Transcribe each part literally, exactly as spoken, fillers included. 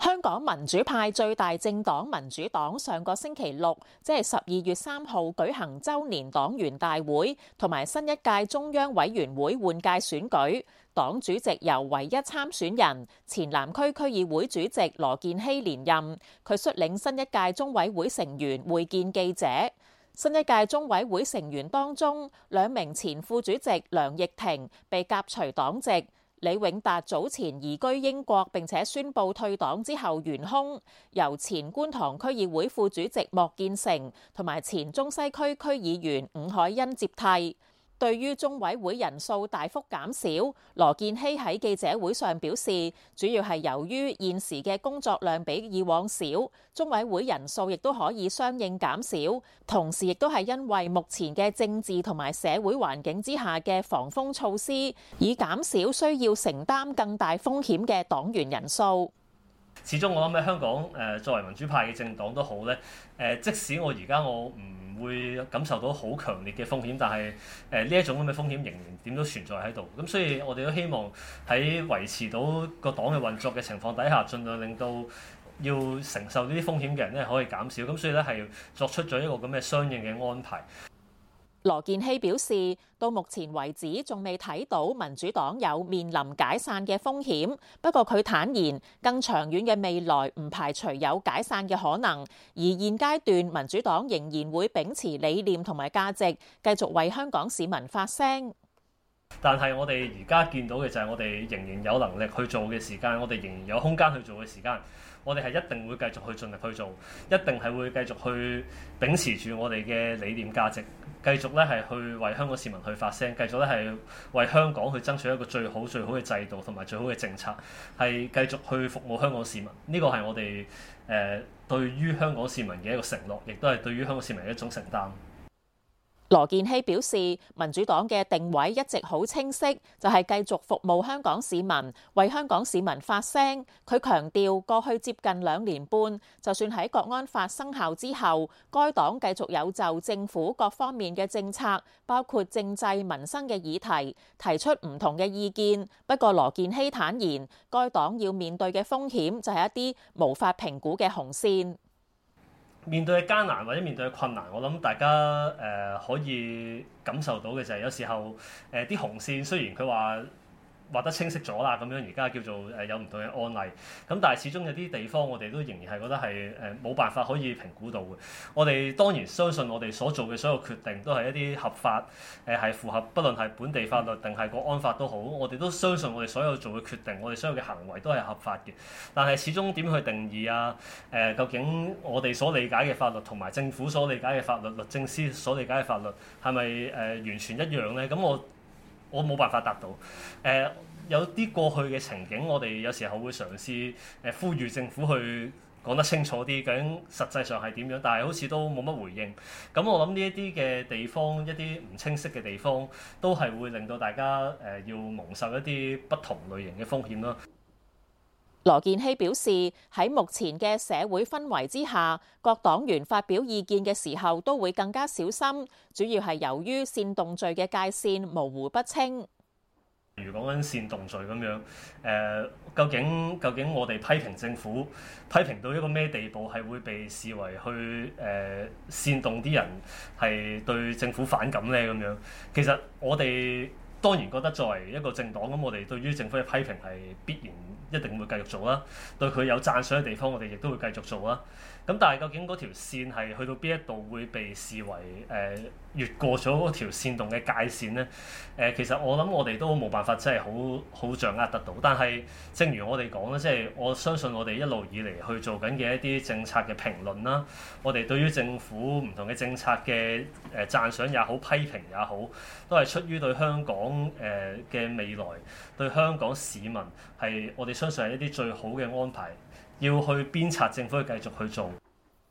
香港民主派最大政黨民主黨上個星期六，即係十二月三號舉行週年黨員大會同埋新一屆中央委員會換屆選舉。黨主席由唯一參選人前南區區議會主席羅健熙連任，佢率領新一屆中委會成員會見記者。新一屆中委會成員當中，兩名前副主席梁亦婷被革除黨籍。李永達早前移居英國並且宣布退黨之後懸空，由前觀塘區議會副主席莫建成同埋前中西區區議員伍海欣接替。對於中委會人數大幅減少，羅健熙喺記者會上表示，主要係由於現時嘅工作量比以往少，中委會人數亦都可以相應減少，同時亦都係因為目前嘅政治同埋社會環境之下嘅防風措施，以減少需要承擔更大風險嘅黨員人數。 始終我諗喺香港誒作為民主派嘅政黨都好咧，誒即使我而家我唔會感受到好強烈嘅風險，但係誒呢一種咁嘅風險仍然點都存在喺度。咁所以我哋都希望喺維持到個黨嘅運作嘅情況底下，盡量令到要承受呢啲風險嘅人咧可以減少。咁所以咧係作出咗一個咁嘅相應嘅安排。 羅健熙表示，到目前為止仲未睇到民主黨有面臨解散嘅風險，不過佢坦言，更長遠嘅未來唔排除有解散嘅可能，而現階段民主黨仍然會秉持理念同埋價值，繼續為香港市民發聲。 但係我哋而家見到嘅就係我哋仍然有能力去做嘅時間，我哋仍然有空間去做嘅時間，我哋係一定會繼續去盡力去做，一定係會繼續去秉持住我哋嘅理念價值，繼續咧係去為香港市民去發聲，繼續咧係為香港去爭取一個最好最好嘅制度同埋最好嘅政策，係繼續去服務香港市民。呢個係我哋誒、呃、對於香港市民嘅一個承諾，亦都係對於香港市民嘅一種承擔。 羅健熙表示，民主黨嘅定位一直好清晰，就係繼續服務香港市民，為香港市民發聲。佢強調，過去接近兩年半，就算喺國安法生效之後，該黨繼續有就政府各方面嘅政策，包括政制民生嘅議題，提出唔同嘅意見。不過羅健熙坦言，該黨要面對嘅風險就係一啲無法評估嘅紅線。 面對嘅艱難或者面對嘅困難，我諗大家誒、呃、可以感受到嘅就係有時候誒啲、呃、紅線雖然佢話畫得清晰咗啦，咁樣而家叫做誒有唔同嘅案例，咁但係始終有啲地方我哋都仍然係覺得係誒冇辦法可以評估到嘅。我哋當然相信我哋所做嘅所有決定都係一啲合法，誒係符合不論係本地法律定係國安法都好，我哋都相信我哋所有做嘅決定，我哋所有嘅行為都係合法嘅。但係始終點去定義啊？誒、呃、究竟我哋所理解嘅法律同埋政府所理解嘅法律、律政司所理解嘅法律係咪誒完全一樣咧？咁我我冇辦法答到。誒、呃、有啲過去嘅情景，我哋有時候會嘗試誒呼籲政府去講得清楚啲，究竟實際上係點樣，但係好似都冇乜回應。咁我諗呢一啲嘅地方，一啲唔清晰嘅地方，都係會令到大家誒、呃、要蒙受一啲不同類型嘅風險咯。 羅健熙表示，喺目前嘅社會氛圍之下，各黨員發表意見嘅時候都會更加小心，主要係由於煽動罪嘅界線模糊不清。 如果講緊煽動罪咁樣，誒、呃、究竟究竟我哋批評政府，批評到一個咩地步係會被視為去誒、呃、煽動啲人係對政府反感咧？咁樣其實我哋當然覺得作為一個政黨，咁我哋對於政府嘅批評係必然一定會繼續做啦。對佢有讚賞嘅地方，我哋亦都會繼續做啦。咁但係究竟嗰條線係去到邊一度會被視為誒、呃、越過咗嗰條煽動嘅界線咧？誒、呃、其實我諗我哋都冇辦法真係好好掌握得到。但係正如我哋講咧，即係我相信我哋一路以嚟去做緊嘅一啲政策嘅評論啦，我哋對於政府唔同嘅政策嘅誒讚賞也好、批評也好，都係出於對香港誒嘅未來，對香港市民係我哋相信係一啲最好嘅安排。要去鞭策政府去繼續去做。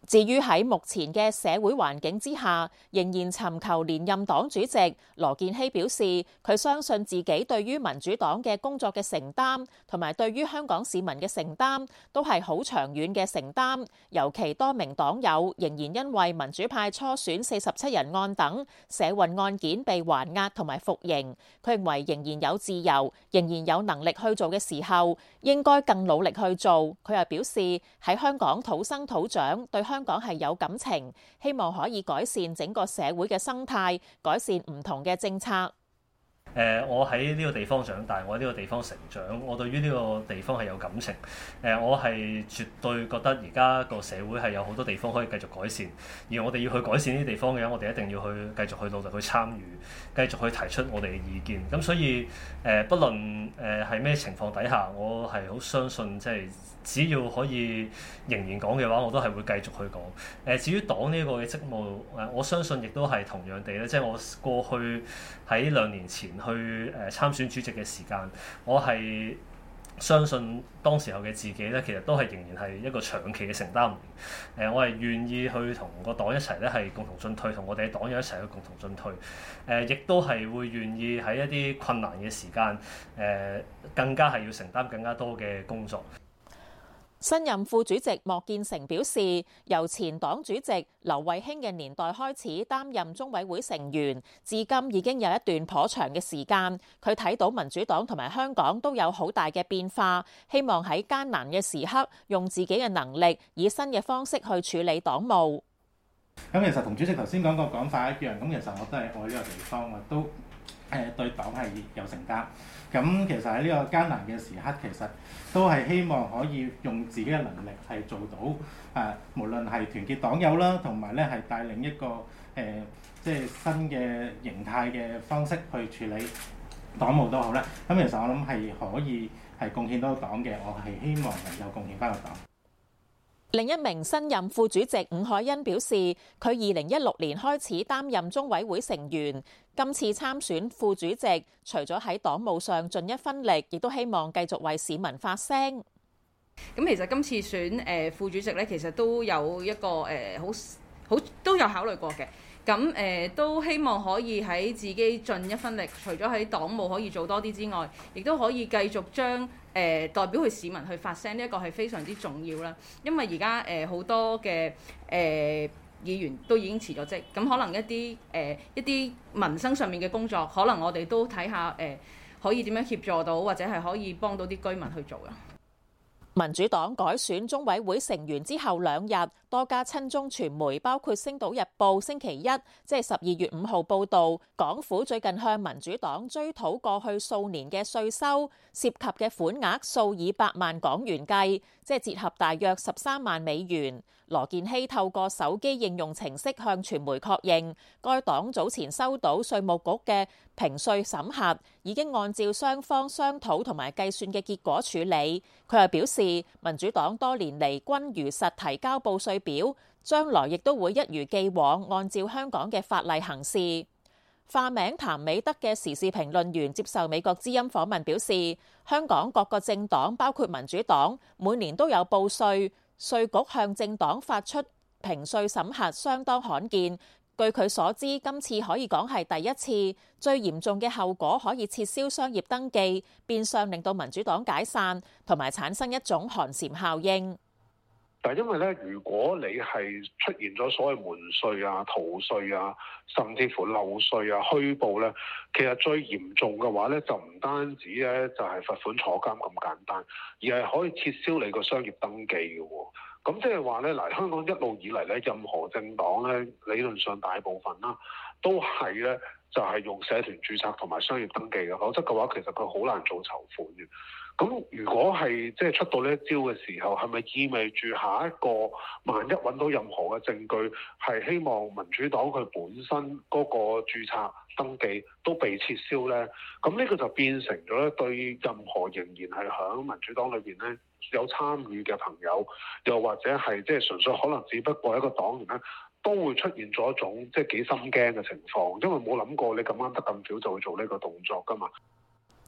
至於喺目前嘅社會環境之下，仍然尋求連任黨主席，羅健熙表示，佢相信自己對於民主黨嘅工作嘅承擔，同埋對於香港市民嘅承擔，都係好長遠嘅承擔。尤其多名黨友仍然因為民主派初選四十七人案等社運案件被還押同埋服刑，佢認為仍然有自由，仍然有能力去做嘅時候，應該更努力去做。佢又表示喺香港土生土長，對香港係有感情，希望可以改善整個社會嘅生態，改善唔同嘅政策。 誒、呃，我喺呢個地方長大，我喺呢個地方成長，我對於呢個地方係有感情。誒、呃，我係絕對覺得而家個社會係有好多地方可以繼續改善，而我哋要去改善呢啲地方嘅話，我哋一定要去繼續去努力去參與，繼續去提出我哋嘅意見。咁所以誒、呃，不論誒係咩情況底下，我係好相信即係只要可以仍然講嘅話，我都係會繼續去講。誒、呃，至於黨呢個嘅職務，誒，我相信亦都係同樣地咧，即係我過去喺兩年前去誒參選主席嘅時間，我係相信當時候嘅自己咧，其實都係仍然係一個長期嘅承擔。誒，我係願意去同個黨一齊咧，係共同進退，同我哋嘅黨友一齊去共同進退。誒，亦都係會願意喺一啲困難嘅時間，誒，更加係要承擔更加多嘅工作。 新任副主席莫建成表示，由前黨主席劉慧卿嘅年代開始擔任中委會成員，至今已經有一段頗長嘅時間。佢睇到民主黨同埋香港都有好大嘅變化，希望喺艱難嘅時刻用自己嘅能力，以新嘅方式去處理黨務。 咁其實同主席頭先講個講法一樣，咁其實我都係愛呢個地方，我都誒對黨係有承擔。咁其實喺呢個艱難嘅時刻，其實都係希望可以用自己嘅能力係做到誒，無論係團結黨友啦，同埋咧係帶領一個誒即係新嘅形態嘅方式去處理黨務都好啦。咁其實我諗係可以係貢獻到黨嘅，我係希望能夠貢獻翻個黨。 另一名新任副主席伍凱欣表示，佢二零一六年開始擔任中委會成員，今次參選副主席，除咗喺黨務上盡一分力，亦都希望繼續為市民發聲。 咁其實今次選誒副主席咧，其實都有一個誒好好都有考慮過嘅。咁誒、呃、都希望可以喺自己盡一分力，除咗喺黨務可以做多啲之外，亦都可以繼續將誒、呃、代表佢市民去發聲，呢、這、一個係非常之重要啦。因為而家誒好多嘅誒、呃、議員都已經辭咗職，咁可能一啲誒、呃、一啲民生上面嘅工作，可能我哋都睇下誒、呃、可以點樣協助到，或者係可以幫到啲居民去做嘅。 民主黨改選中委會成員之後兩日，多家親中傳媒包括《星島日報》星期一，即係十二月五號報導，港府最近向民主黨追討過去數年嘅稅收，涉及嘅款額數以百萬港元計，即係折合大約十三萬美元。羅健熙透過手機應用程式向傳媒確認，該黨早前收到稅務局嘅評稅審核，已經按照雙方商討同埋計算嘅結果處理。佢又表示，民主黨多年嚟均如實提交報稅表，將來亦都會一如既往按照香港嘅法例行事。化名譚美德嘅時事評論員接受美國之音訪問表示，香港各個政黨包括民主黨每年都有報稅，稅局向政黨發出評稅審核相當罕見。據佢所知，今次可以講係第一次，最嚴重嘅後果可以撤銷商業登記，變相令到民主黨解散，同埋產生一種寒蟬效應。 但係因為咧，如果你係出現咗所謂瞞稅啊、逃稅啊，甚至乎漏稅啊、虛報咧，其實最嚴重嘅話咧，就唔單止咧就係罰款坐監咁簡單，而係可以撤銷你個商業登記嘅喎。咁即係話咧，嗱，香港一路以嚟咧，任何政黨咧，理論上大部分啦，都係咧就係用社團註冊同埋商業登記嘅，否則嘅話其實佢好難做籌款嘅。咁如果係即係出到呢一招嘅時候，係咪意味住下一個萬一揾到任何嘅證據，係希望民主黨佢本身嗰個註冊登記都被撤銷咧？咁呢個就變成咗咧，對任何仍然係響民主黨裏邊咧有參與嘅朋友，又或者係即係純粹可能只不過一個黨員咧，都會出現咗一種即係幾心驚嘅情況，因為冇諗過你咁啱得咁巧就會做呢個動作㗎嘛。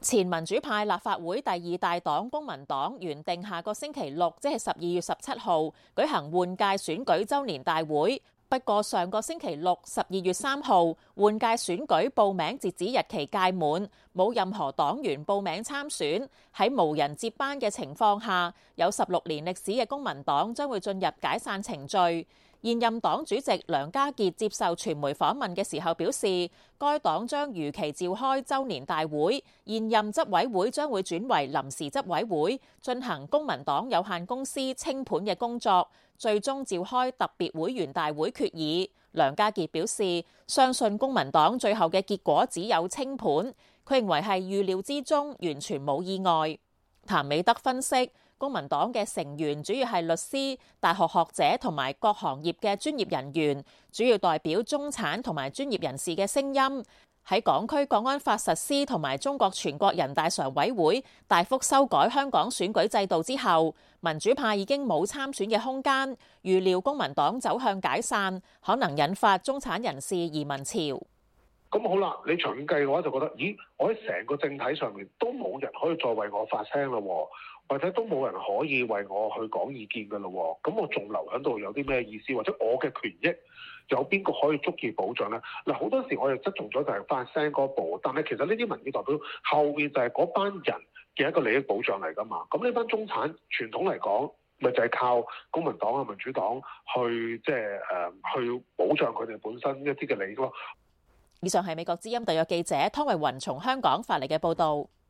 前民主派立法會第二大黨公民黨原定下個星期六，即係十二月十七號舉行換屆選舉週年大會。不過上個星期六，十二月三號換屆選舉報名截止日期屆滿，冇任何黨員報名參選。喺無人接班嘅情況下，有十六年歷史嘅公民黨將會進入解散程序。現任黨主席梁家傑接受傳媒訪問嘅時候表示，該黨將如期召開週年大會，現任執委會將會轉為臨時執委會，進行公民黨有限公司清盤嘅工作，最終召開特別會員大會決議。梁家傑表示，相信公民黨最後嘅結果只有清盤，佢認為係預料之中，完全冇意外。譚美德分析，公民黨嘅成員主要係律師、大學學者同埋各行業嘅專業人員，主要代表中產同埋專業人士嘅聲音。喺港區國安法實施同埋中國全國人大常委會大幅修改香港選舉制度之後，民主派已經冇參選嘅空間，預料公民黨走向解散，可能引發中產人士移民潮。 咁好啦，你長遠計嘅話就覺得，咦，我喺成個政體上面都冇人可以再為我發聲啦，或者都冇人可以為我去講意見㗎咯，咁我仲留喺度有啲咩意思？或者我嘅權益有邊個可以足以保障呢？嗱，好多時我哋側重咗就係發聲嗰步，但係其實呢啲民意代表後面就係嗰班人嘅一個利益保障嚟㗎嘛。咁呢班中產傳統嚟講，咪就係靠公民黨啊、民主黨去即係誒去保障佢哋本身一啲嘅利益咯。 以上係美國之音特約記者湯慧雲從香港發嚟嘅報導。